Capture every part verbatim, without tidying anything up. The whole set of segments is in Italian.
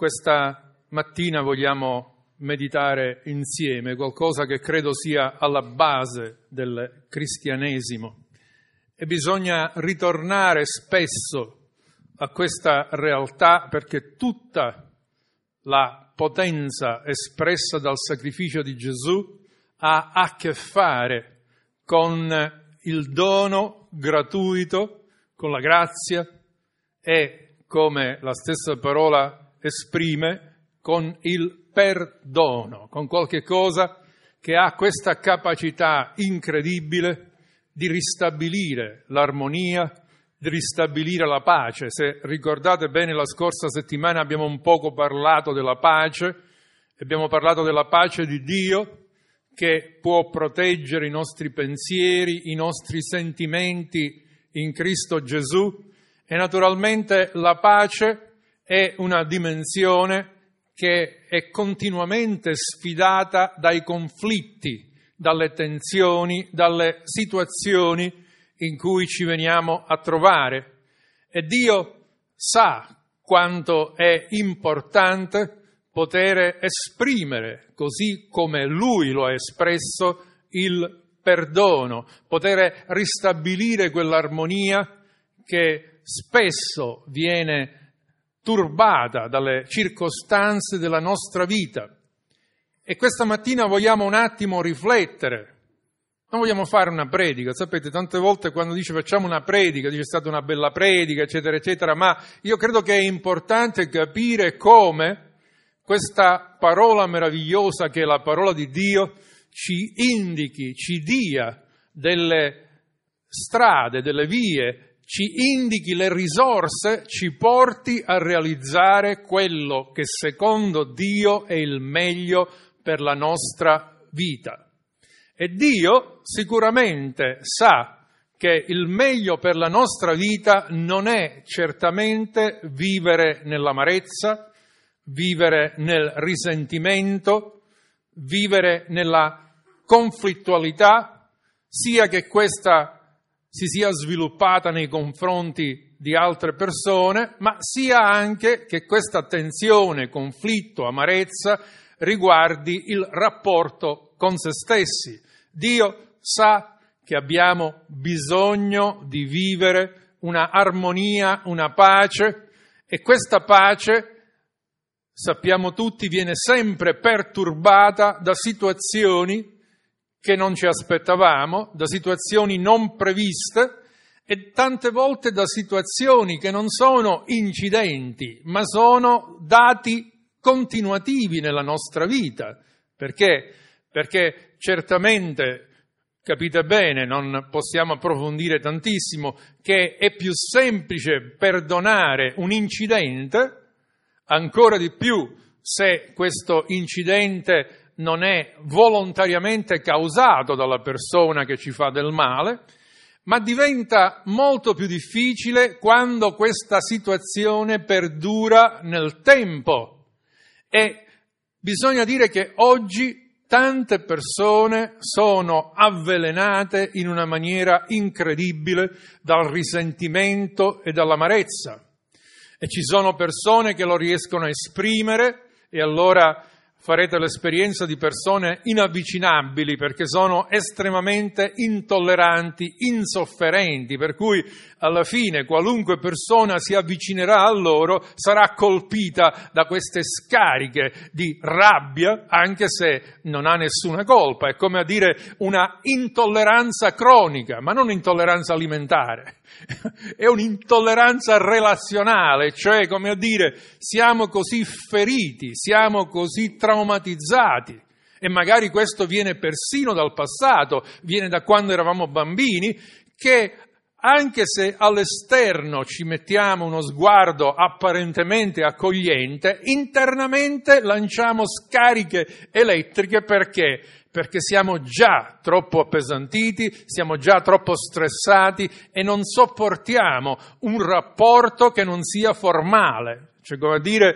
Questa mattina vogliamo meditare insieme qualcosa che credo sia alla base del cristianesimo e bisogna ritornare spesso a questa realtà perché tutta la potenza espressa dal sacrificio di Gesù ha a che fare con il dono gratuito, con la grazia e, come la stessa parola esprime, con il perdono, con qualche cosa che ha questa capacità incredibile di ristabilire l'armonia, di ristabilire la pace. Se ricordate bene, la scorsa settimana abbiamo un poco parlato della pace, abbiamo parlato della pace di Dio che può proteggere i nostri pensieri, i nostri sentimenti in Cristo Gesù e naturalmente la pace è una dimensione che è continuamente sfidata dai conflitti, dalle tensioni, dalle situazioni in cui ci veniamo a trovare. E Dio sa quanto è importante poter esprimere, così come Lui lo ha espresso, il perdono, poter ristabilire quell'armonia che spesso viene turbata dalle circostanze della nostra vita. E questa mattina vogliamo un attimo riflettere. Non vogliamo fare una predica, sapete, tante volte quando dice facciamo una predica, dice è stata una bella predica, eccetera, eccetera, ma io credo che è importante capire come questa parola meravigliosa che è la parola di Dio ci indichi, ci dia delle strade, delle vie, ci indichi le risorse, ci porti a realizzare quello che secondo Dio è il meglio per la nostra vita. E Dio sicuramente sa che il meglio per la nostra vita non è certamente vivere nell'amarezza, vivere nel risentimento, vivere nella conflittualità, sia che questa si sia sviluppata nei confronti di altre persone, ma sia anche che questa tensione, conflitto, amarezza riguardi il rapporto con se stessi. Dio sa che abbiamo bisogno di vivere una armonia, una pace, e questa pace, sappiamo tutti, viene sempre perturbata da situazioni che non ci aspettavamo, da situazioni non previste e tante volte da situazioni che non sono incidenti, ma sono dati continuativi nella nostra vita. Perché? Perché certamente, capite bene, non possiamo approfondire tantissimo, che è più semplice perdonare un incidente, ancora di più se questo incidente non è volontariamente causato dalla persona che ci fa del male, ma diventa molto più difficile quando questa situazione perdura nel tempo. E bisogna dire che oggi tante persone sono avvelenate in una maniera incredibile dal risentimento e dall'amarezza. E ci sono persone che lo riescono a esprimere e allora farete l'esperienza di persone inavvicinabili perché sono estremamente intolleranti, insofferenti, per cui alla fine qualunque persona si avvicinerà a loro sarà colpita da queste scariche di rabbia, anche se non ha nessuna colpa. È come a dire una intolleranza cronica, ma non intolleranza alimentare. È un'intolleranza relazionale, cioè come a dire siamo così feriti, siamo così traumatizzati e magari questo viene persino dal passato, viene da quando eravamo bambini, che anche se all'esterno ci mettiamo uno sguardo apparentemente accogliente, internamente lanciamo scariche elettriche. Perché? Perché siamo già troppo appesantiti, siamo già troppo stressati e non sopportiamo un rapporto che non sia formale. Cioè, come a dire,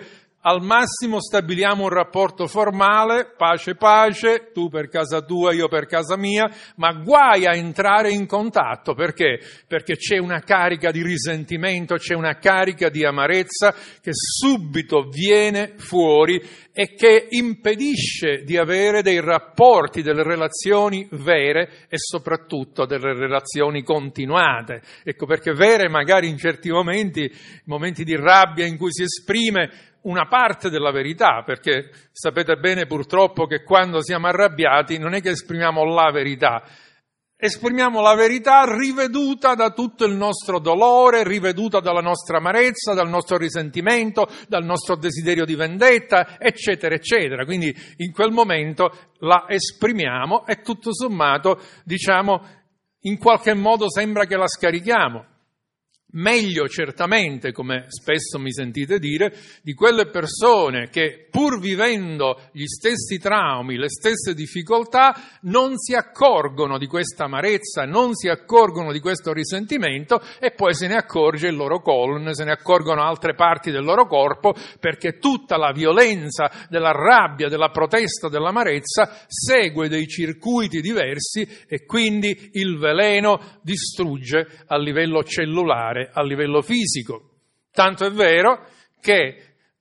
Al massimo stabiliamo un rapporto formale, pace pace, tu per casa tua, io per casa mia, ma guai a entrare in contatto. Perché? Perché c'è una carica di risentimento, c'è una carica di amarezza che subito viene fuori e che impedisce di avere dei rapporti, delle relazioni vere e soprattutto delle relazioni continuate. Ecco perché vere magari in certi momenti, momenti di rabbia in cui si esprime una parte della verità, perché sapete bene purtroppo che quando siamo arrabbiati non è che esprimiamo la verità, esprimiamo la verità riveduta da tutto il nostro dolore, riveduta dalla nostra amarezza, dal nostro risentimento, dal nostro desiderio di vendetta, eccetera, eccetera. Quindi in quel momento la esprimiamo e tutto sommato, diciamo, in qualche modo sembra che la scarichiamo. Meglio certamente, come spesso mi sentite dire, di quelle persone che pur vivendo gli stessi traumi, le stesse difficoltà, non si accorgono di questa amarezza, non si accorgono di questo risentimento e poi se ne accorge il loro colon, se ne accorgono altre parti del loro corpo, perché tutta la violenza della rabbia, della protesta, dell'amarezza segue dei circuiti diversi e quindi il veleno distrugge a livello cellulare, a livello fisico. Tanto è vero che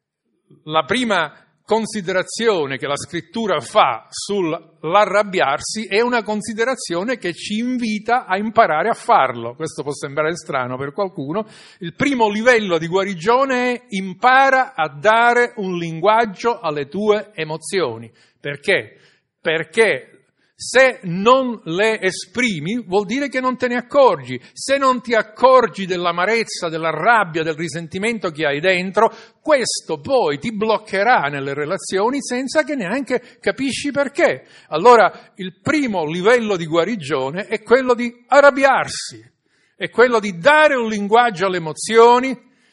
la prima considerazione che la scrittura fa sull'arrabbiarsi è una considerazione che ci invita a imparare a farlo. Questo può sembrare strano per qualcuno. Il primo livello di guarigione è impara a dare un linguaggio alle tue emozioni. Perché? Perché se non le esprimi vuol dire che non te ne accorgi. Se non ti accorgi dell'amarezza, della rabbia, del risentimento che hai dentro, questo poi ti bloccherà nelle relazioni senza che neanche capisci perché. Allora il primo livello di guarigione è quello di arrabbiarsi, è quello di dare un linguaggio alle emozioni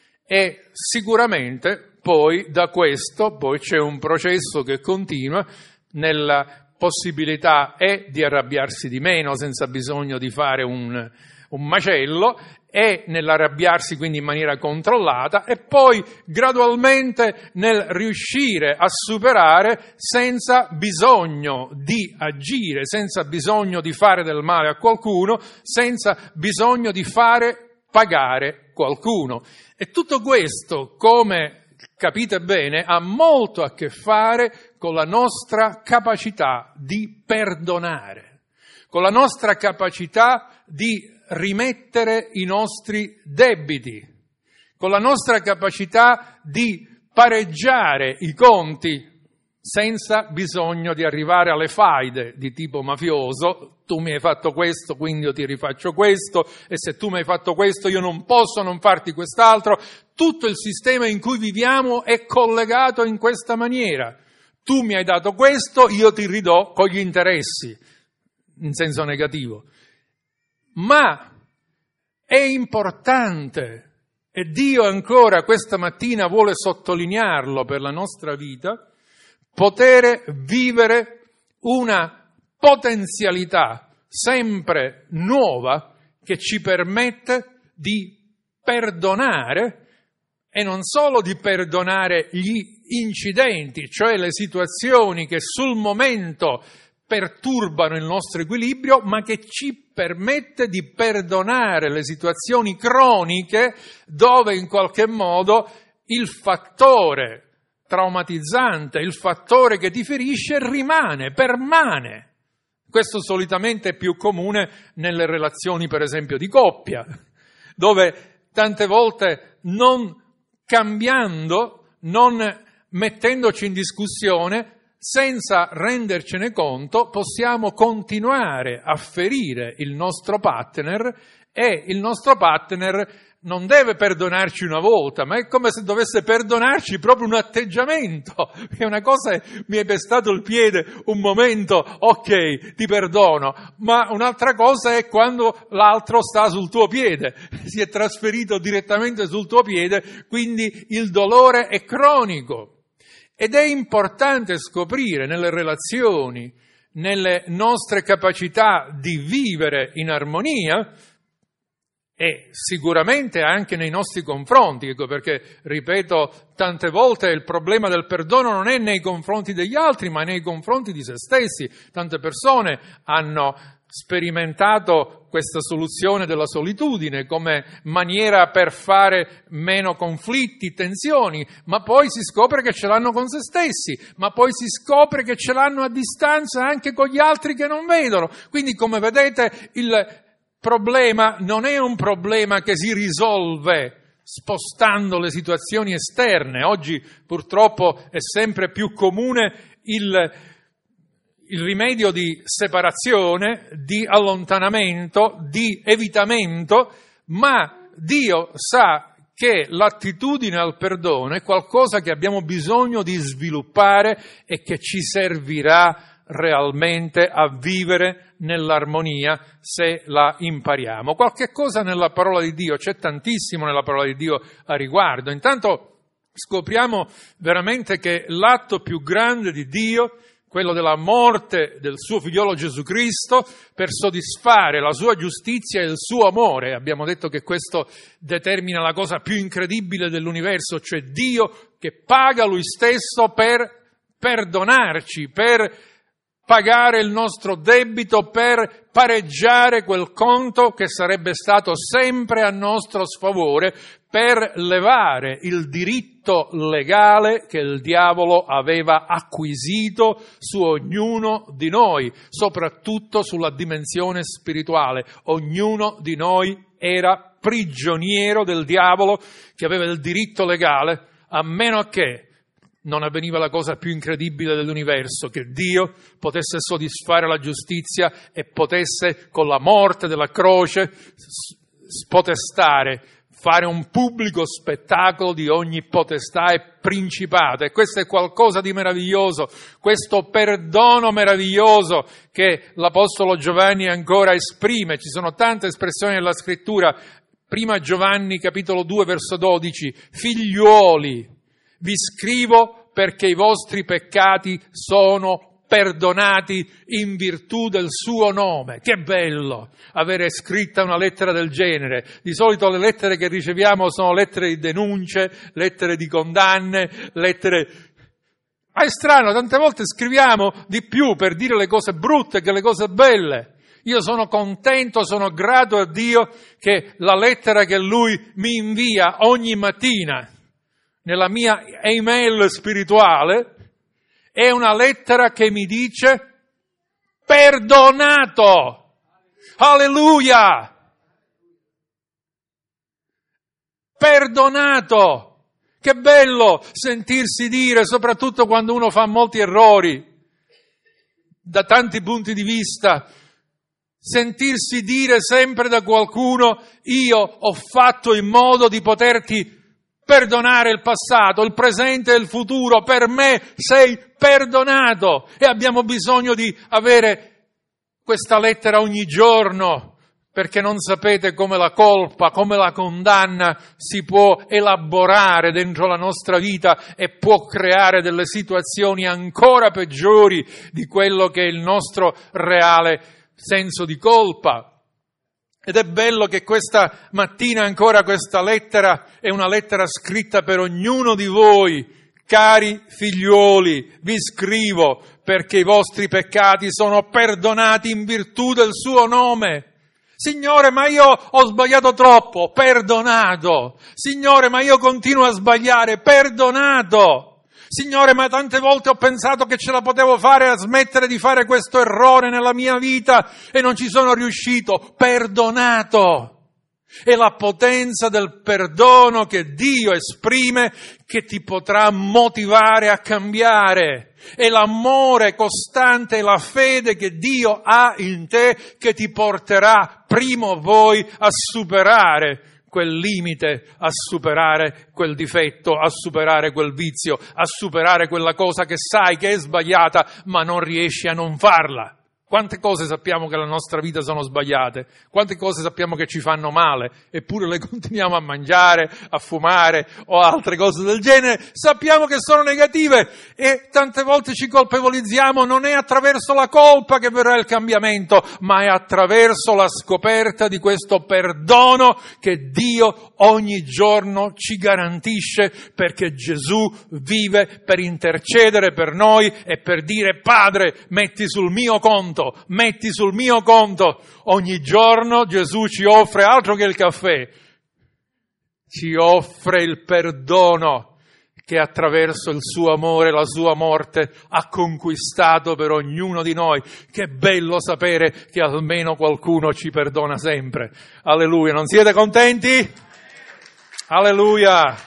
e sicuramente poi da questo poi c'è un processo che continua nella possibilità è di arrabbiarsi di meno senza bisogno di fare un, un macello, e nell'arrabbiarsi quindi in maniera controllata e poi gradualmente nel riuscire a superare senza bisogno di agire, senza bisogno di fare del male a qualcuno, senza bisogno di fare pagare qualcuno. E tutto questo, come capite bene, ha molto a che fare con la nostra capacità di perdonare, con la nostra capacità di rimettere i nostri debiti, con la nostra capacità di pareggiare i conti senza bisogno di arrivare alle faide di tipo mafioso. Tu mi hai fatto questo, quindi io ti rifaccio questo, e se tu mi hai fatto questo io non posso non farti quest'altro. Tutto il sistema in cui viviamo è collegato in questa maniera. Tu mi hai dato questo, io ti ridò con gli interessi, in senso negativo. Ma è importante, e Dio ancora questa mattina vuole sottolinearlo per la nostra vita, poter vivere una potenzialità sempre nuova che ci permette di perdonare, e non solo di perdonare gli incidenti, cioè le situazioni che sul momento perturbano il nostro equilibrio, ma che ci permette di perdonare le situazioni croniche dove in qualche modo il fattore traumatizzante, il fattore che ti ferisce rimane, permane. Questo solitamente è più comune nelle relazioni, per esempio, di coppia, dove tante volte non cambiando, non mettendoci in discussione, senza rendercene conto, possiamo continuare a ferire il nostro partner, e il nostro partner non deve perdonarci una volta, ma è come se dovesse perdonarci proprio un atteggiamento, che una cosa è mi hai pestato il piede un momento, ok, ti perdono, ma un'altra cosa è quando l'altro sta sul tuo piede, si è trasferito direttamente sul tuo piede, quindi il dolore è cronico. Ed è importante scoprire nelle relazioni, nelle nostre capacità di vivere in armonia, e sicuramente anche nei nostri confronti, ecco perché, ripeto tante volte, il problema del perdono non è nei confronti degli altri, ma nei confronti di se stessi. Tante persone hanno sperimentato questa soluzione della solitudine come maniera per fare meno conflitti, tensioni, ma poi si scopre che ce l'hanno con se stessi, ma poi si scopre che ce l'hanno a distanza anche con gli altri che non vedono. Quindi, come vedete, il problema non è un problema che si risolve spostando le situazioni esterne. Oggi purtroppo è sempre più comune il, il rimedio di separazione, di allontanamento, di evitamento, ma Dio sa che l'attitudine al perdono è qualcosa che abbiamo bisogno di sviluppare e che ci servirà realmente a vivere nell'armonia se la impariamo. Qualche cosa nella parola di Dio, c'è tantissimo nella parola di Dio a riguardo. Intanto scopriamo veramente che l'atto più grande di Dio, quello della morte del suo figliolo Gesù Cristo, per soddisfare la sua giustizia e il suo amore, abbiamo detto che questo determina la cosa più incredibile dell'universo, cioè Dio che paga Lui stesso per perdonarci, per pagare il nostro debito, per pareggiare quel conto che sarebbe stato sempre a nostro sfavore, per levare il diritto legale che il diavolo aveva acquisito su ognuno di noi, soprattutto sulla dimensione spirituale. Ognuno di noi era prigioniero del diavolo che aveva il diritto legale, a meno che non avveniva la cosa più incredibile dell'universo, che Dio potesse soddisfare la giustizia e potesse, con la morte della croce, spodestare, fare un pubblico spettacolo di ogni potestà e principato. E questo è qualcosa di meraviglioso, questo perdono meraviglioso che l'Apostolo Giovanni ancora esprime. Ci sono tante espressioni nella Scrittura. Prima Giovanni, capitolo due, verso dodici, figliuoli, vi scrivo perché i vostri peccati sono perdonati in virtù del suo nome. Che bello avere scritta una lettera del genere. Di solito le lettere che riceviamo sono lettere di denunce, lettere di condanne, lettere... Ma è strano, tante volte scriviamo di più per dire le cose brutte che le cose belle. Io sono contento, sono grato a Dio che la lettera che Lui mi invia ogni mattina nella mia email spirituale è una lettera che mi dice perdonato. Alleluia! Perdonato! Che bello sentirsi dire, soprattutto quando uno fa molti errori, da tanti punti di vista, sentirsi dire sempre da qualcuno: io ho fatto in modo di poterti perdonare il passato, il presente e il futuro, per me sei perdonato. E abbiamo bisogno di avere questa lettera ogni giorno, perché non sapete come la colpa, come la condanna si può elaborare dentro la nostra vita e può creare delle situazioni ancora peggiori di quello che è il nostro reale senso di colpa. Ed è bello che questa mattina ancora questa lettera è una lettera scritta per ognuno di voi. Cari figliuoli, vi scrivo perché i vostri peccati sono perdonati in virtù del suo nome. Signore, ma io ho sbagliato troppo, perdonato. Signore, ma io continuo a sbagliare, perdonato. Signore, ma tante volte ho pensato che ce la potevo fare a smettere di fare questo errore nella mia vita e non ci sono riuscito. Perdonato. È la potenza del perdono che Dio esprime che ti potrà motivare a cambiare. È l'amore costante e la fede che Dio ha in te che ti porterà prima o poi a superare quel limite, a superare quel difetto, a superare quel vizio, a superare quella cosa che sai che è sbagliata, ma non riesci a non farla. Quante cose sappiamo che la nostra vita sono sbagliate, quante cose sappiamo che ci fanno male, eppure le continuiamo a mangiare, a fumare o altre cose del genere, sappiamo che sono negative e tante volte ci colpevolizziamo. Non è attraverso la colpa che verrà il cambiamento, ma è attraverso la scoperta di questo perdono che Dio ogni giorno ci garantisce, perché Gesù vive per intercedere per noi e per dire: Padre, metti sul mio conto, metti sul mio conto. Ogni giorno Gesù ci offre altro che il caffè, ci offre il perdono che attraverso il suo amore, la sua morte, ha conquistato per ognuno di noi. Che bello sapere che almeno qualcuno ci perdona sempre. Alleluia, non siete contenti? Alleluia.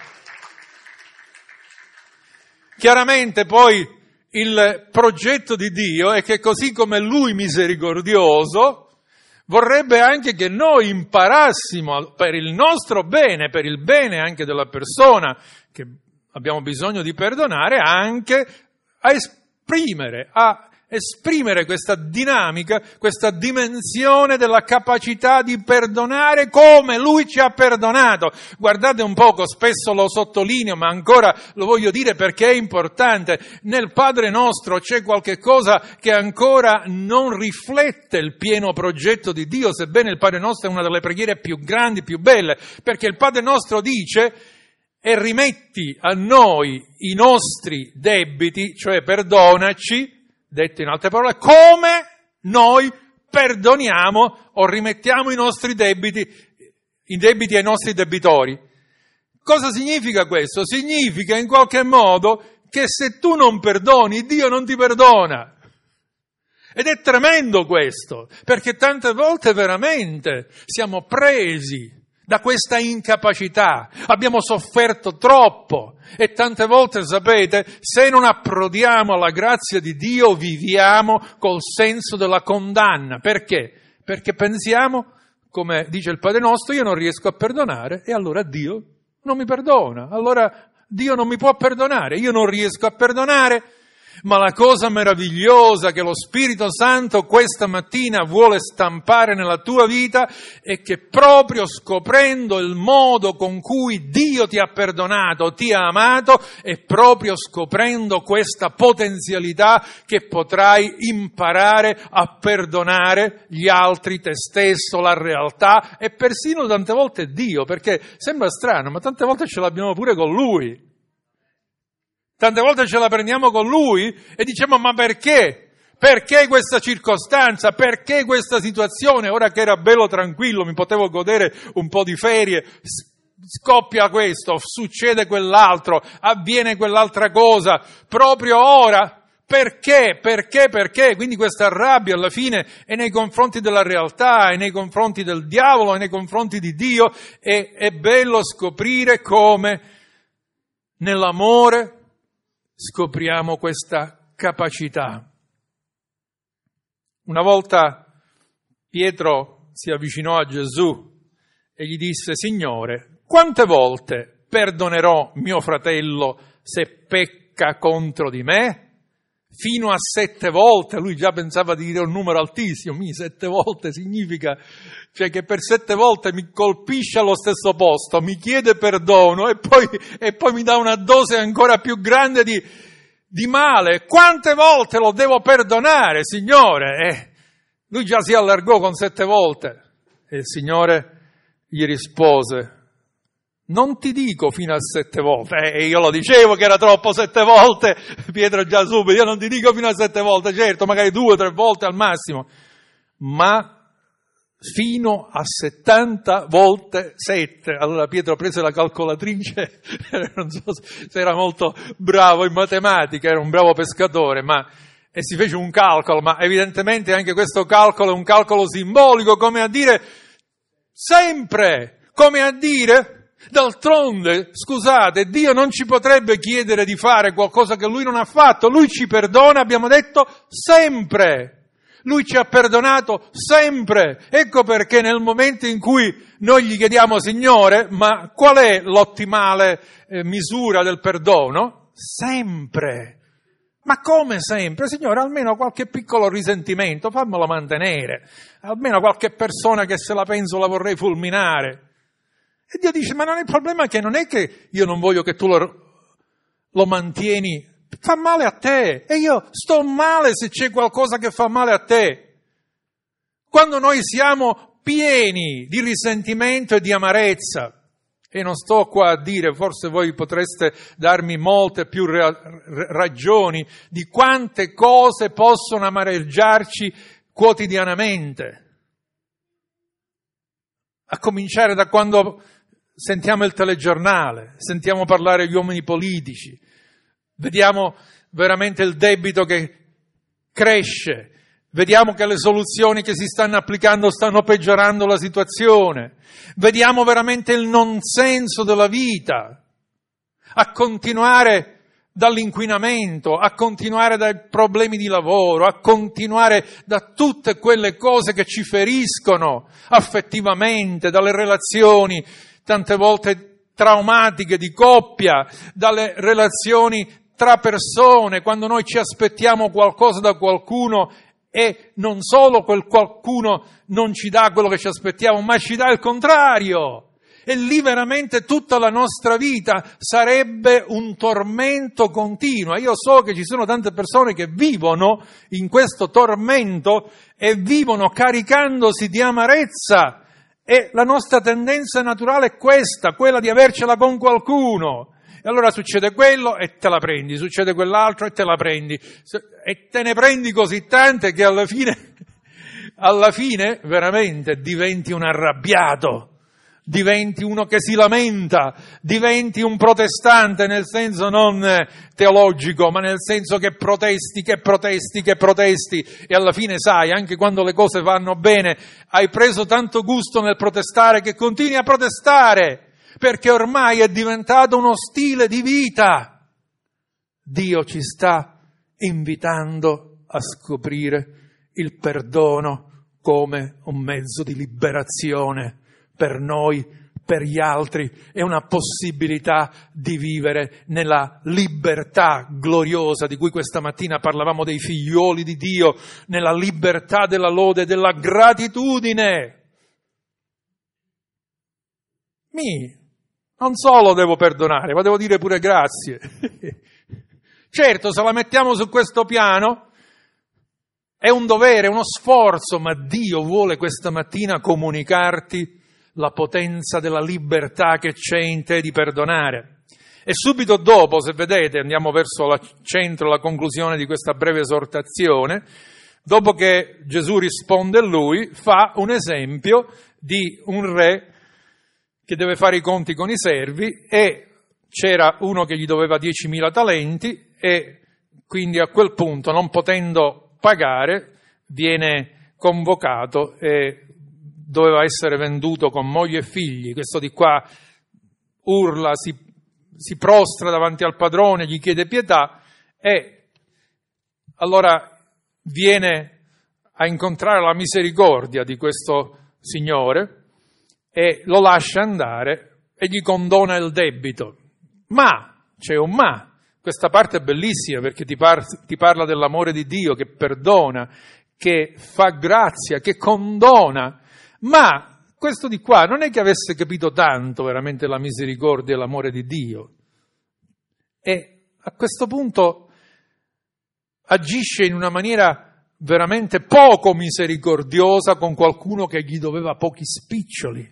Chiaramente poi il progetto di Dio è che, così come Lui misericordioso, vorrebbe anche che noi imparassimo per il nostro bene, per il bene anche della persona che abbiamo bisogno di perdonare, anche a esprimere, a esprimere questa dinamica, questa dimensione della capacità di perdonare come Lui ci ha perdonato. Guardate un poco, spesso lo sottolineo, ma ancora lo voglio dire perché è importante. Nel Padre Nostro c'è qualche cosa che ancora non riflette il pieno progetto di Dio, sebbene il Padre Nostro è una delle preghiere più grandi, più belle, perché il Padre Nostro dice: e rimetti a noi i nostri debiti, cioè perdonaci, detto in altre parole, come noi perdoniamo o rimettiamo i nostri debiti, i debiti ai nostri debitori. Cosa significa questo? Significa in qualche modo che se tu non perdoni, Dio non ti perdona. Ed è tremendo questo, perché tante volte veramente siamo presi da questa incapacità, abbiamo sofferto troppo e tante volte, sapete, se non approdiamo alla grazia di Dio viviamo col senso della condanna. Perché? Perché pensiamo, come dice il Padre Nostro, io non riesco a perdonare e allora Dio non mi perdona, allora Dio non mi può perdonare, io non riesco a perdonare. Ma la cosa meravigliosa che lo Spirito Santo questa mattina vuole stampare nella tua vita è che proprio scoprendo il modo con cui Dio ti ha perdonato, ti ha amato, e proprio scoprendo questa potenzialità che potrai imparare a perdonare gli altri, te stesso, la realtà e persino tante volte Dio, perché sembra strano, ma tante volte ce l'abbiamo pure con Lui. Tante volte ce la prendiamo con Lui e diciamo: ma perché? Perché questa circostanza? Perché questa situazione? Ora che era bello tranquillo, mi potevo godere un po' di ferie, scoppia questo, succede quell'altro, avviene quell'altra cosa, proprio ora. Perché? Perché? Perché? Quindi questa rabbia alla fine è nei confronti della realtà, è nei confronti del diavolo, è nei confronti di Dio, e è bello scoprire come nell'amore scopriamo questa capacità. Una volta Pietro si avvicinò a Gesù e gli disse: Signore, quante volte perdonerò mio fratello se pecca contro di me? Fino a sette volte. Lui già pensava di dire un numero altissimo. Mi sette volte significa cioè che per sette volte mi colpisce allo stesso posto, mi chiede perdono e poi, e poi mi dà una dose ancora più grande di, di male. Quante volte lo devo perdonare, Signore? Eh, lui già si allargò con sette volte e il Signore gli rispose: non ti dico fino a sette volte. E eh, io lo dicevo che era troppo sette volte. Pietro già subito: io non ti dico fino a sette volte, certo, magari due o tre volte al massimo, ma fino a settanta volte sette. Allora Pietro prese la calcolatrice, non so se era molto bravo in matematica, era un bravo pescatore, ma e si fece un calcolo, ma evidentemente anche questo calcolo è un calcolo simbolico, come a dire sempre, come a dire, d'altronde, scusate, Dio non ci potrebbe chiedere di fare qualcosa che Lui non ha fatto, Lui ci perdona, abbiamo detto, sempre. Lui ci ha perdonato sempre. Ecco perché nel momento in cui noi gli chiediamo: Signore, ma qual è l'ottimale eh, misura del perdono? Sempre. Ma come sempre? Signore, almeno qualche piccolo risentimento, fammelo mantenere. Almeno qualche persona che se la penso la vorrei fulminare. E Dio dice, ma non è il problema che non è che io non voglio che tu lo, lo mantieni, fa male a te. E io sto male se c'è qualcosa che fa male a te. Quando noi siamo pieni di risentimento e di amarezza, e non sto qua a dire, forse voi potreste darmi molte più ra- ragioni di quante cose possono amareggiarci quotidianamente. A cominciare da quando sentiamo il telegiornale, sentiamo parlare gli uomini politici, vediamo veramente il debito che cresce, vediamo che le soluzioni che si stanno applicando stanno peggiorando la situazione. Vediamo veramente il non senso della vita. A continuare dall'inquinamento, a continuare dai problemi di lavoro, a continuare da tutte quelle cose che ci feriscono affettivamente, dalle relazioni tante volte traumatiche di coppia, dalle relazioni tra persone, quando noi ci aspettiamo qualcosa da qualcuno e non solo quel qualcuno non ci dà quello che ci aspettiamo, ma ci dà il contrario. E lì veramente tutta la nostra vita sarebbe un tormento continuo. Io so che ci sono tante persone che vivono in questo tormento e vivono caricandosi di amarezza. E la nostra tendenza naturale è questa, quella di avercela con qualcuno. E allora succede quello e te la prendi, succede quell'altro e te la prendi. E te ne prendi così tante che alla fine, alla fine veramente diventi un arrabbiato, diventi uno che si lamenta, diventi un protestante nel senso non teologico, ma nel senso che protesti, che protesti, che protesti. E alla fine sai, anche quando le cose vanno bene, hai preso tanto gusto nel protestare che continui a protestare. Perché ormai è diventato uno stile di vita. Dio ci sta invitando a scoprire il perdono come un mezzo di liberazione per noi, per gli altri, è una possibilità di vivere nella libertà gloriosa di cui questa mattina parlavamo dei figlioli di Dio, nella libertà della lode e della gratitudine. Mi Non solo devo perdonare, ma devo dire pure grazie. Certo, se la mettiamo su questo piano, è un dovere, uno sforzo, ma Dio vuole questa mattina comunicarti la potenza della libertà che c'è in te di perdonare. E subito dopo, se vedete, andiamo verso il centro, la conclusione di questa breve esortazione, dopo che Gesù risponde a lui, fa un esempio di un re che deve fare i conti con i servi e c'era uno che gli doveva diecimila talenti e quindi a quel punto, non potendo pagare, viene convocato e doveva essere venduto con moglie e figli. Questo di qua urla, si, si prostra davanti al padrone, gli chiede pietà e allora viene a incontrare la misericordia di questo signore e lo lascia andare e gli condona il debito. Ma, c'è un ma, questa parte è bellissima perché ti, par- ti parla dell'amore di Dio che perdona, che fa grazia, che condona, ma questo di qua non è che avesse capito tanto veramente la misericordia e l'amore di Dio. E a questo punto agisce in una maniera veramente poco misericordiosa con qualcuno che gli doveva pochi spiccioli.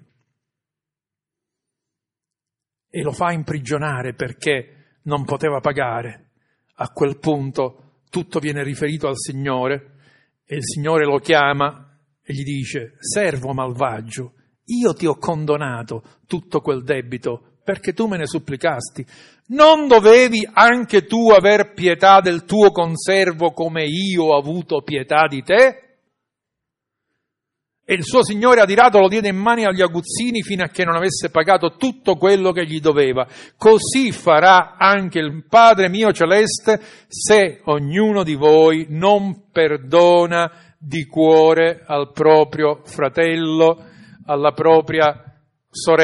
E lo fa imprigionare perché non poteva pagare. A quel punto tutto viene riferito al Signore e il Signore lo chiama e gli dice: servo malvagio, io ti ho condonato tutto quel debito perché tu me ne supplicasti. Non dovevi anche tu aver pietà del tuo conservo come io ho avuto pietà di te? E il suo signore adirato lo diede in mani agli aguzzini fino a che non avesse pagato tutto quello che gli doveva. Così farà anche il Padre mio celeste se ognuno di voi non perdona di cuore al proprio fratello, alla propria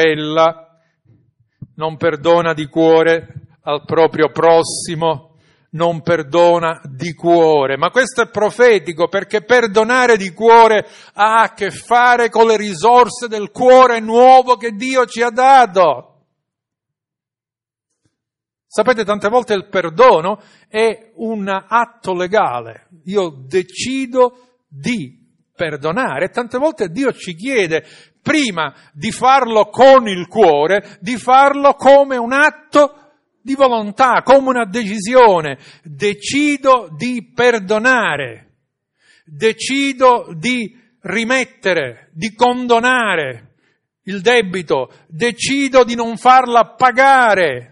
sorella, non perdona di cuore al proprio prossimo, non perdona di cuore. Ma questo è profetico, perché perdonare di cuore ha a che fare con le risorse del cuore nuovo che Dio ci ha dato. Sapete, tante volte il perdono è un atto legale. Io decido di perdonare. Tante volte Dio ci chiede, prima di farlo con il cuore, di farlo come un atto di volontà, come una decisione. Decido di perdonare, decido di rimettere, di condonare il debito, decido di non farla pagare,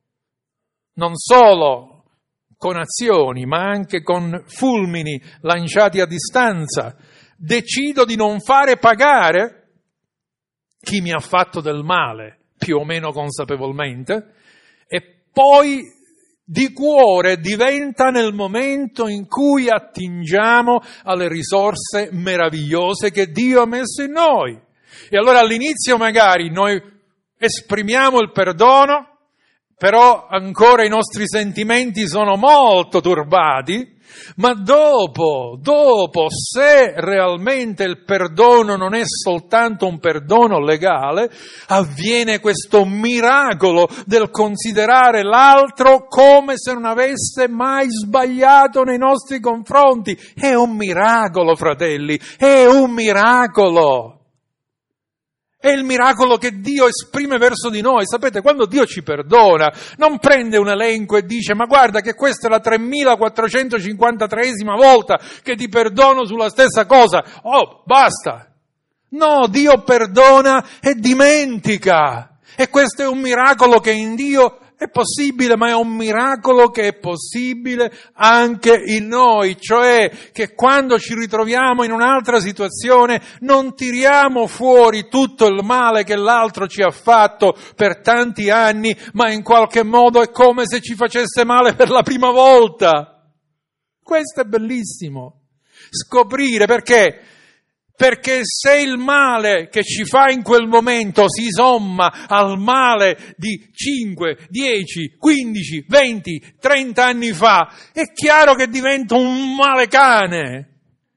non solo con azioni, ma anche con fulmini lanciati a distanza. Decido di non fare pagare chi mi ha fatto del male, più o meno consapevolmente, e poi di cuore diventa nel momento in cui attingiamo alle risorse meravigliose che Dio ha messo in noi. E allora all'inizio magari noi esprimiamo il perdono, però ancora i nostri sentimenti sono molto turbati, ma dopo, dopo, se realmente il perdono non è soltanto un perdono legale, avviene questo miracolo del considerare l'altro come se non avesse mai sbagliato nei nostri confronti. È un miracolo, fratelli, è un miracolo. È il miracolo che Dio esprime verso di noi. Sapete, quando Dio ci perdona, non prende un elenco e dice: ma guarda che questa è la tremilaquattrocentocinquantatreesima volta che ti perdono sulla stessa cosa. Oh, basta. No, Dio perdona e dimentica. E questo è un miracolo che in Dio è possibile, ma è un miracolo che è possibile anche in noi, cioè che quando ci ritroviamo in un'altra situazione non tiriamo fuori tutto il male che l'altro ci ha fatto per tanti anni, ma in qualche modo è come se ci facesse male per la prima volta. Questo è bellissimo. Scoprire perché? Perché se il male che ci fa in quel momento si somma al male di cinque, dieci, quindici, venti, trenta anni fa, è chiaro che diventa un male cane.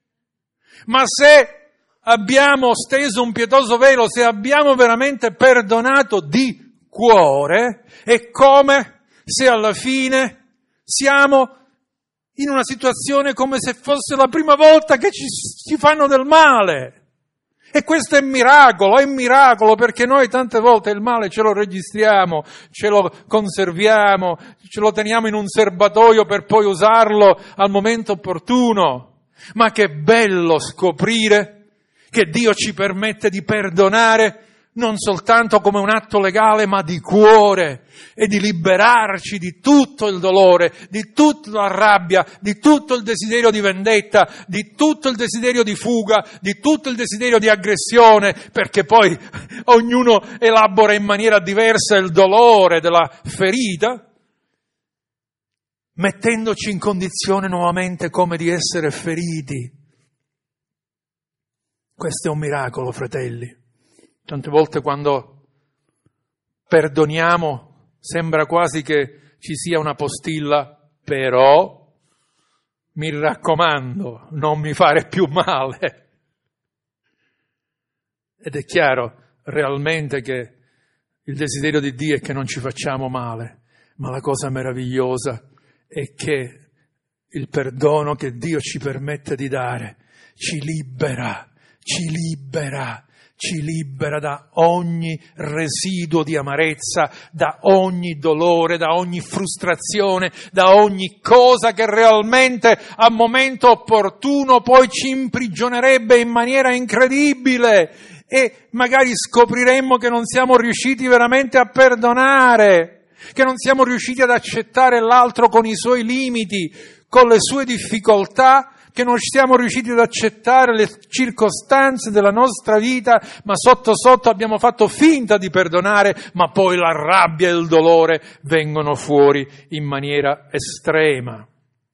Ma se abbiamo steso un pietoso velo, se abbiamo veramente perdonato di cuore, è come se alla fine siamo in una situazione come se fosse la prima volta che ci, ci fanno del male. E questo è miracolo, è miracolo, perché noi tante volte il male ce lo registriamo, ce lo conserviamo, ce lo teniamo in un serbatoio per poi usarlo al momento opportuno. Ma che bello scoprire che Dio ci permette di perdonare non soltanto come un atto legale, ma di cuore, e di liberarci di tutto il dolore, di tutta la rabbia, di tutto il desiderio di vendetta, di tutto il desiderio di fuga, di tutto il desiderio di aggressione, perché poi ognuno elabora in maniera diversa il dolore della ferita, mettendoci in condizione nuovamente come di essere feriti. Questo è un miracolo, fratelli. Tante volte quando perdoniamo sembra quasi che ci sia una postilla, però mi raccomando, non mi fare più male. Ed è chiaro realmente che il desiderio di Dio è che non ci facciamo male, ma la cosa meravigliosa è che il perdono che Dio ci permette di dare ci libera, ci libera. Ci libera da ogni residuo di amarezza, da ogni dolore, da ogni frustrazione, da ogni cosa che realmente a momento opportuno poi ci imprigionerebbe in maniera incredibile, e magari scopriremmo che non siamo riusciti veramente a perdonare, che non siamo riusciti ad accettare l'altro con i suoi limiti, con le sue difficoltà, che non siamo riusciti ad accettare le circostanze della nostra vita, ma sotto sotto abbiamo fatto finta di perdonare, ma poi la rabbia e il dolore vengono fuori in maniera estrema.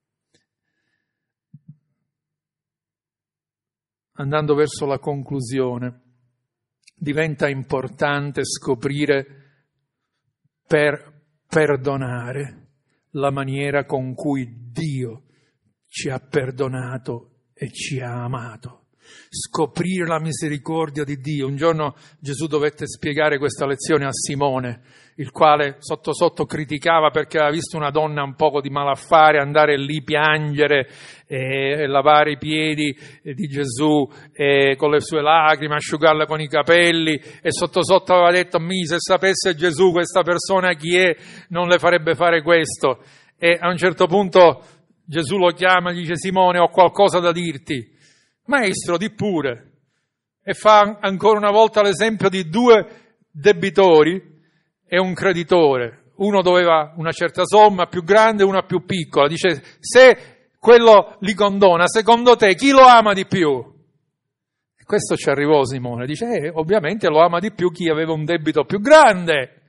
Andando verso la conclusione, diventa importante scoprire per perdonare la maniera con cui Dio ci ha perdonato e ci ha amato. Scoprire la misericordia di Dio. Un giorno Gesù dovette spiegare questa lezione a Simone, il quale sotto sotto criticava perché aveva visto una donna un poco di malaffare andare lì, piangere e, e lavare i piedi di Gesù e con le sue lacrime, asciugarla con i capelli, e sotto sotto aveva detto: mi, se sapesse Gesù questa persona chi è, non le farebbe fare questo. E a un certo punto Gesù lo chiama e gli dice: Simone, ho qualcosa da dirti. Maestro, di pure. E fa ancora una volta l'esempio di due debitori e un creditore. Uno doveva una certa somma più grande e una più piccola. Dice: se quello li condona, secondo te chi lo ama di più? E questo ci arrivò Simone. Dice: eh, ovviamente lo ama di più chi aveva un debito più grande.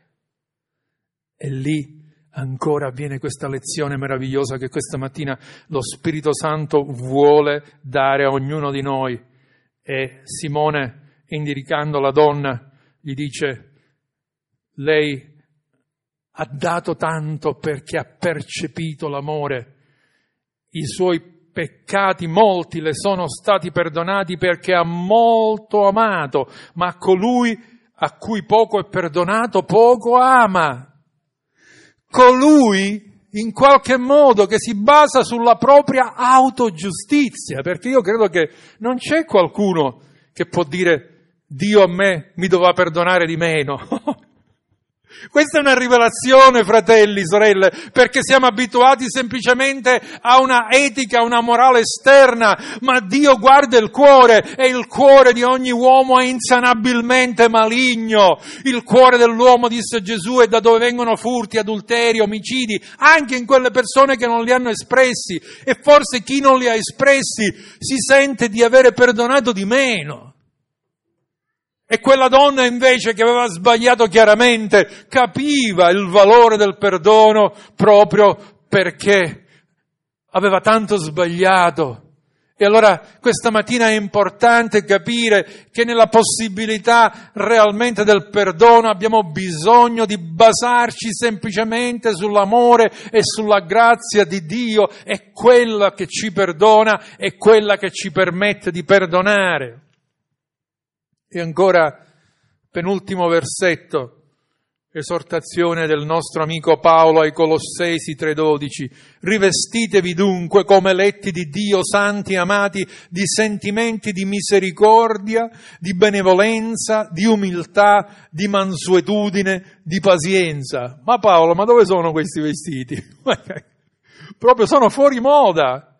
E lì ancora avviene questa lezione meravigliosa che questa mattina lo Spirito Santo vuole dare a ognuno di noi. E Simone, indicando la donna, gli dice: lei ha dato tanto perché ha percepito l'amore. I suoi peccati molti le sono stati perdonati perché ha molto amato, ma a colui a cui poco è perdonato poco ama. Colui, in qualche modo, che si basa sulla propria autogiustizia, perché io credo che non c'è qualcuno che può dire: Dio a me mi doveva perdonare di meno. Questa è una rivelazione, fratelli, sorelle, perché siamo abituati semplicemente a una etica, a una morale esterna, ma Dio guarda il cuore, e il cuore di ogni uomo è insanabilmente maligno. Il cuore dell'uomo, disse Gesù, è da dove vengono furti, adulteri, omicidi, anche in quelle persone che non li hanno espressi, e forse chi non li ha espressi si sente di avere perdonato di meno. E quella donna invece, che aveva sbagliato chiaramente, capiva il valore del perdono proprio perché aveva tanto sbagliato. E allora questa mattina è importante capire che nella possibilità realmente del perdono abbiamo bisogno di basarci semplicemente sull'amore e sulla grazia di Dio. È quella che ci perdona, è quella che ci permette di perdonare. E ancora, penultimo versetto, esortazione del nostro amico Paolo ai Colossesi tre dodici. Rivestitevi dunque come eletti di Dio, santi, amati, di sentimenti di misericordia, di benevolenza, di umiltà, di mansuetudine, di pazienza. Ma Paolo, ma dove sono questi vestiti? Proprio sono fuori moda.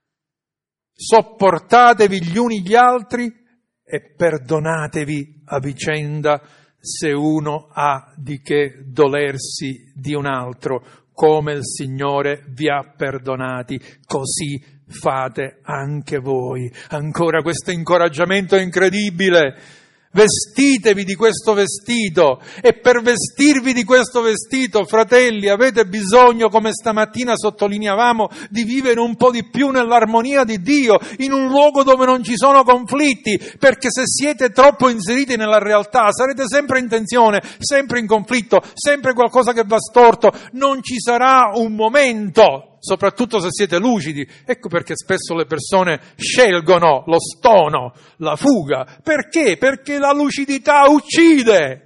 Sopportatevi gli uni gli altri e perdonatevi a vicenda se uno ha di che dolersi di un altro, come il Signore vi ha perdonati, così fate anche voi. Ancora questo incoraggiamento incredibile. Vestitevi di questo vestito, e per vestirvi di questo vestito, fratelli, avete bisogno, come stamattina sottolineavamo, di vivere un po' di più nell'armonia di Dio, in un luogo dove non ci sono conflitti, perché se siete troppo inseriti nella realtà sarete sempre in tensione, sempre in conflitto, sempre qualcosa che va storto, non ci sarà un momento, soprattutto se siete lucidi. Ecco perché spesso le persone scelgono lo stono, la fuga. Perché? Perché la lucidità uccide.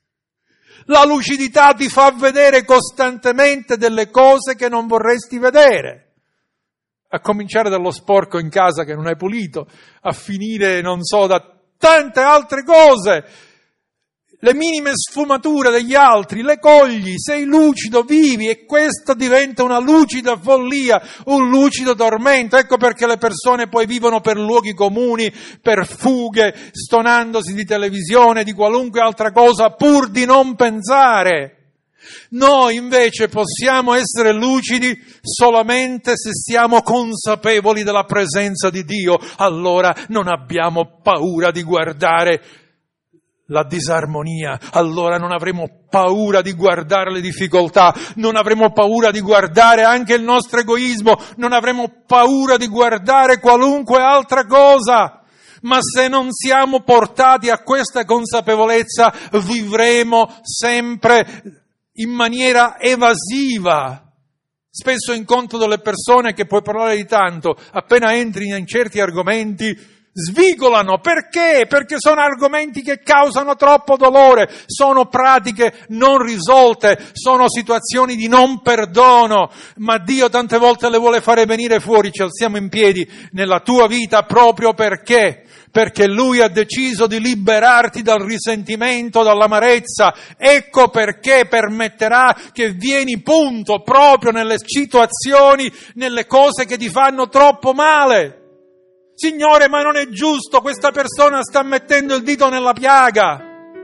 La lucidità ti fa vedere costantemente delle cose che non vorresti vedere. A cominciare dallo sporco in casa che non hai pulito, a finire, non so, da tante altre cose. Le minime sfumature degli altri le cogli, sei lucido, vivi, e questo diventa una lucida follia, un lucido tormento. Ecco perché le persone poi vivono per luoghi comuni, per fughe, stonandosi di televisione, di qualunque altra cosa, pur di non pensare. Noi invece possiamo essere lucidi solamente se siamo consapevoli della presenza di Dio. Allora non abbiamo paura di guardare la disarmonia, allora non avremo paura di guardare le difficoltà, non avremo paura di guardare anche il nostro egoismo, non avremo paura di guardare qualunque altra cosa. Ma se non siamo portati a questa consapevolezza, vivremo sempre in maniera evasiva Spesso incontro delle persone che puoi parlare di tanto, appena entri in certi argomenti svigolano. Perché? Perché sono argomenti che causano troppo dolore, sono pratiche non risolte, sono situazioni di non perdono, ma Dio tante volte le vuole fare venire fuori. Ci alziamo in piedi nella tua vita proprio perché? Perché Lui ha deciso di liberarti dal risentimento, dall'amarezza. Ecco perché permetterà che vieni punto proprio nelle situazioni, nelle cose che ti fanno troppo male. Signore, ma non è giusto, questa persona sta mettendo il dito nella piaga.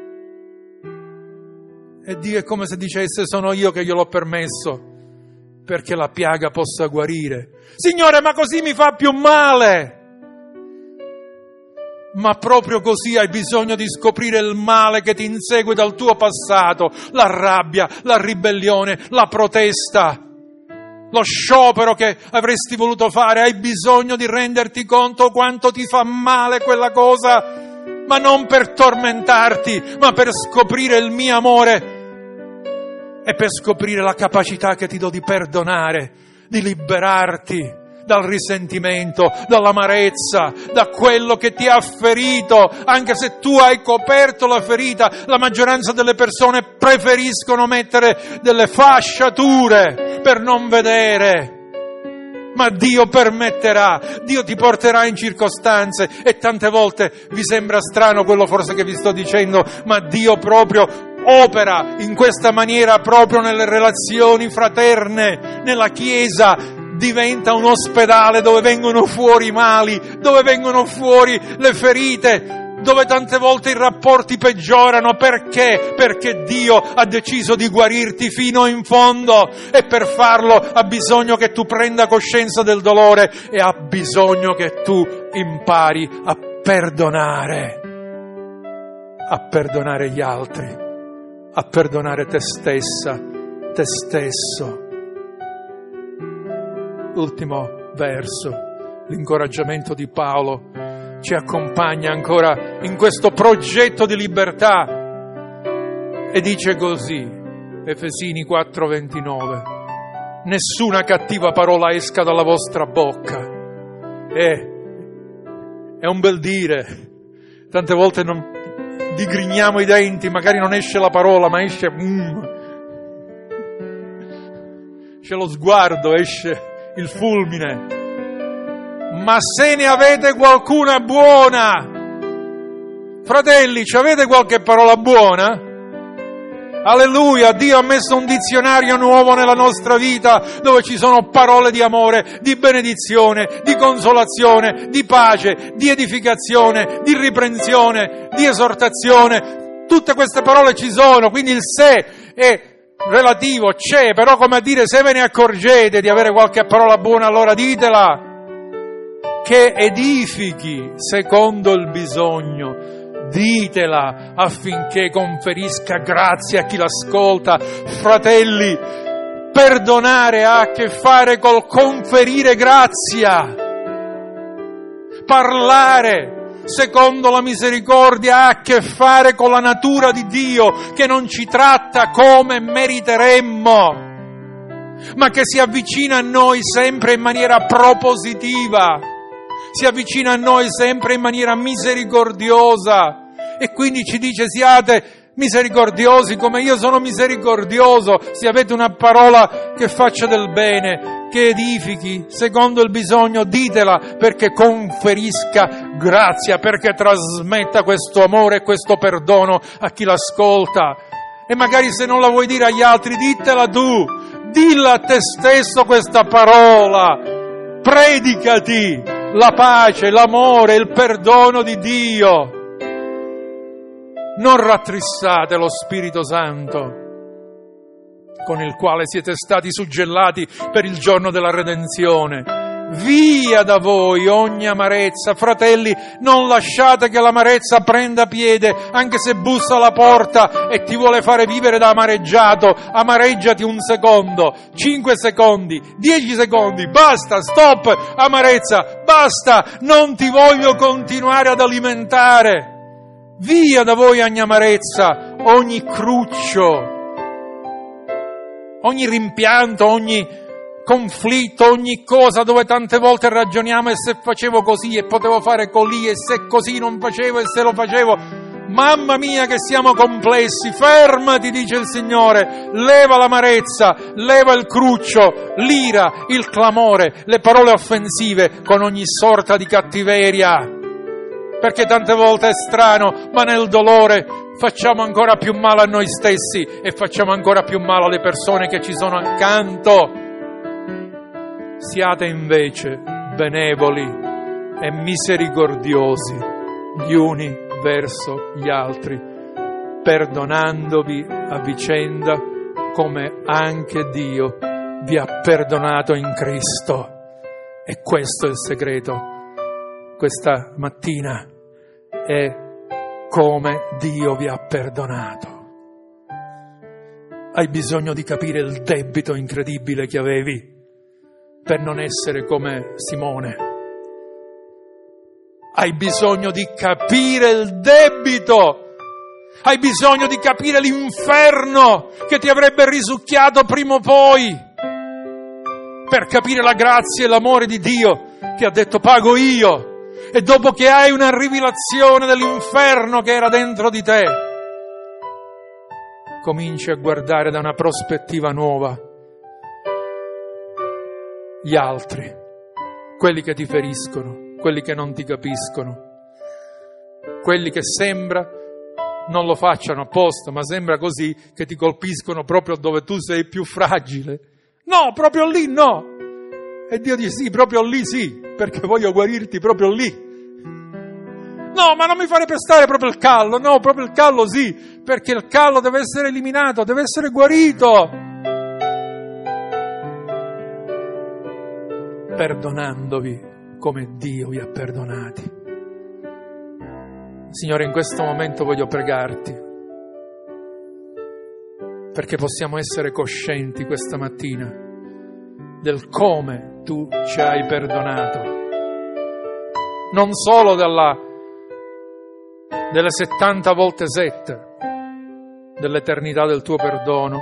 E Dio è come se dicesse: sono io che gliel'ho permesso, perché la piaga possa guarire. Signore, ma così mi fa più male. Ma proprio così hai bisogno di scoprire il male che ti insegue dal tuo passato, la rabbia, la ribellione, la protesta, lo sciopero che avresti voluto fare. Hai bisogno di renderti conto quanto ti fa male quella cosa, ma non per tormentarti, ma per scoprire il mio amore e per scoprire la capacità che ti do di perdonare, di liberarti dal risentimento, dall'amarezza, da quello che ti ha ferito. Anche se tu hai coperto la ferita, la maggioranza delle persone preferiscono mettere delle fasciature per non vedere. Ma Dio permetterà, Dio ti porterà in circostanze, e tante volte vi sembra strano quello forse che vi sto dicendo, ma Dio proprio opera in questa maniera proprio nelle relazioni fraterne, nella Chiesa. Diventa un ospedale dove vengono fuori i mali, dove vengono fuori le ferite, dove tante volte i rapporti peggiorano. Perché? Perché Dio ha deciso di guarirti fino in fondo, e per farlo ha bisogno che tu prenda coscienza del dolore e ha bisogno che tu impari a perdonare, a perdonare gli altri, a perdonare te stessa, te stesso. Ultimo verso, l'incoraggiamento di Paolo ci accompagna ancora in questo progetto di libertà e dice così, Efesini quattro ventinove: nessuna cattiva parola esca dalla vostra bocca. È, è un bel dire, tante volte non digrigniamo i denti, magari non esce la parola, ma esce mm, esce lo sguardo, esce il fulmine. Ma se ne avete qualcuna buona, fratelli, ci avete qualche parola buona? Alleluia, Dio ha messo un dizionario nuovo nella nostra vita, dove ci sono parole di amore, di benedizione, di consolazione, di pace, di edificazione, di riprensione, di esortazione. Tutte queste parole ci sono, quindi il se è relativo, c'è, però come a dire, se ve ne accorgete di avere qualche parola buona, allora ditela, che edifichi secondo il bisogno, ditela affinché conferisca grazia a chi l'ascolta. Fratelli, perdonare ha a che fare col conferire grazia, parlare secondo la misericordia ha a che fare con la natura di Dio, che non ci tratta come meriteremmo, ma che si avvicina a noi sempre in maniera propositiva, si avvicina a noi sempre in maniera misericordiosa, e quindi ci dice: siate misericordiosi come io sono misericordioso. Se avete una parola che faccia del bene, che edifichi secondo il bisogno, ditela, perché conferisca grazia, perché trasmetta questo amore e questo perdono a chi l'ascolta. E magari se non la vuoi dire agli altri, ditela tu, dilla a te stesso questa parola, predicati la pace, l'amore, il perdono di Dio. Non rattrissate lo Spirito Santo, con il quale siete stati suggellati per il giorno della redenzione. Via da voi ogni amarezza. Fratelli, non lasciate che l'amarezza prenda piede, anche se bussa alla porta e ti vuole fare vivere da amareggiato. Amareggiati un secondo, cinque secondi, dieci secondi, basta, stop, amarezza, basta, non ti voglio continuare ad alimentare. Via da voi ogni amarezza, ogni cruccio, ogni rimpianto, ogni conflitto, ogni cosa dove tante volte ragioniamo e se facevo così e potevo fare così e se così non facevo e se lo facevo. Mamma mia che siamo complessi, fermati, dice il Signore, leva l'amarezza, leva il cruccio, l'ira, il clamore, le parole offensive con ogni sorta di cattiveria, perché tante volte è strano, ma nel dolore facciamo ancora più male a noi stessi e facciamo ancora più male alle persone che ci sono accanto. Siate invece benevoli e misericordiosi gli uni verso gli altri, perdonandovi a vicenda come anche Dio vi ha perdonato in Cristo. E questo è il segreto questa mattina, è come Dio vi ha perdonato. Hai bisogno di capire il debito incredibile che avevi per non essere come Simone. Hai bisogno di capire il debito, hai bisogno di capire l'inferno che ti avrebbe risucchiato prima o poi, per capire la grazia e l'amore di Dio che ha detto pago io. E dopo che hai una rivelazione dell'inferno che era dentro di te, cominci a guardare da una prospettiva nuova gli altri, quelli che ti feriscono, quelli che non ti capiscono, quelli che sembra non lo facciano apposta, ma sembra così che ti colpiscono proprio dove tu sei più fragile. No, proprio lì no! E Dio dice sì, proprio lì sì, perché voglio guarirti proprio lì. No, ma non mi fare pestare proprio il callo, no, proprio il callo sì, perché il callo deve essere eliminato, deve essere guarito. Perdonandovi come Dio vi ha perdonati. Signore, in questo momento voglio pregarti perché possiamo essere coscienti questa mattina del come tu ci hai perdonato, non solo della, delle settanta volte sette dell'eternità del tuo perdono,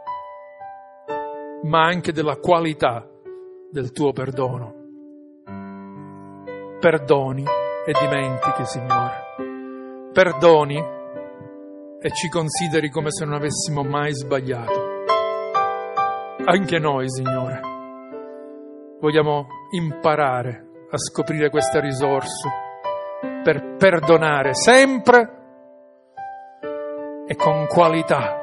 ma anche della qualità del tuo perdono. Perdoni e dimentichi, Signore. Perdoni e ci consideri come se non avessimo mai sbagliato. Anche noi, Signore, vogliamo imparare a scoprire queste risorse per perdonare sempre e con qualità,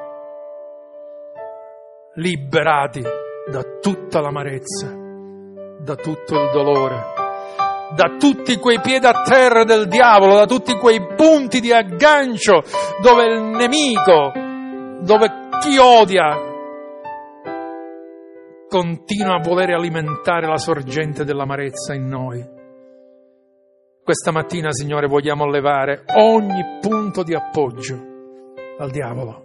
liberati da tutta l'amarezza, da tutto il dolore, da tutti quei piedi a terra del diavolo, da tutti quei punti di aggancio dove il nemico, dove chi odia continua a volere alimentare la sorgente dell'amarezza in noi. Questa mattina, Signore, vogliamo levare ogni punto di appoggio al diavolo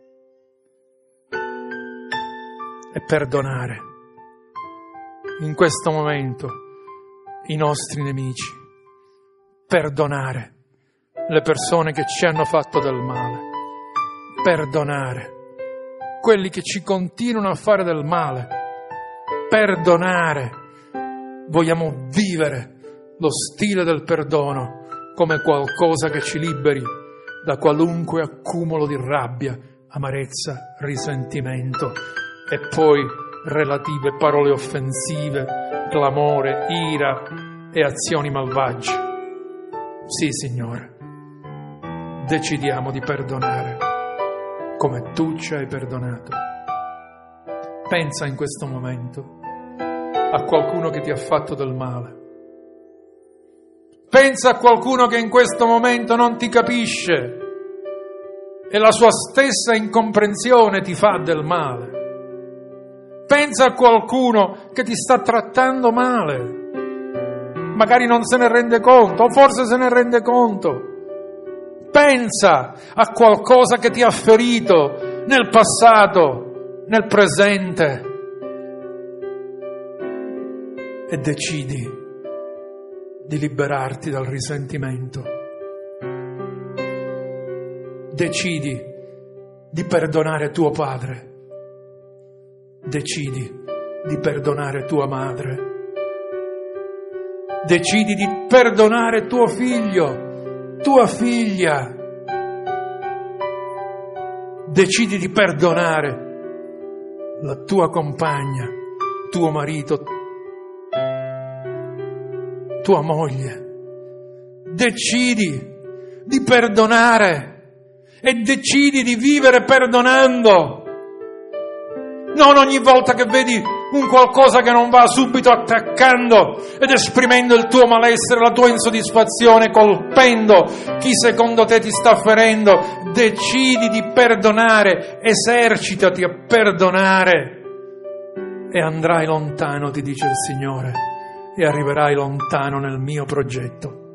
e perdonare in questo momento i nostri nemici, perdonare le persone che ci hanno fatto del male, perdonare quelli che ci continuano a fare del male, perdonare. Vogliamo vivere lo stile del perdono come qualcosa che ci liberi da qualunque accumulo di rabbia, amarezza, risentimento e poi relative parole offensive, clamore, ira e azioni malvagie. Sì, Signore, decidiamo di perdonare come tu ci hai perdonato. Pensa in questo momento a qualcuno che ti ha fatto del male. Pensa a qualcuno che in questo momento non ti capisce e la sua stessa incomprensione ti fa del male. Pensa a qualcuno che ti sta trattando male, magari non se ne rende conto, o forse se ne rende conto. Pensa a qualcosa che ti ha ferito nel passato, nel presente, e decidi di liberarti dal risentimento. Decidi di perdonare tuo padre. Decidi di perdonare tua madre. Decidi di perdonare tuo figlio, tua figlia. Decidi di perdonare la tua compagna, tuo marito, tua moglie. Decidi di perdonare e decidi di vivere perdonando. Non ogni volta che vedi un qualcosa che non va, subito attaccando ed esprimendo il tuo malessere, la tua insoddisfazione, colpendo chi secondo te ti sta ferendo. Decidi di perdonare, esercitati a perdonare e andrai lontano, ti dice il Signore, e arriverai lontano nel mio progetto.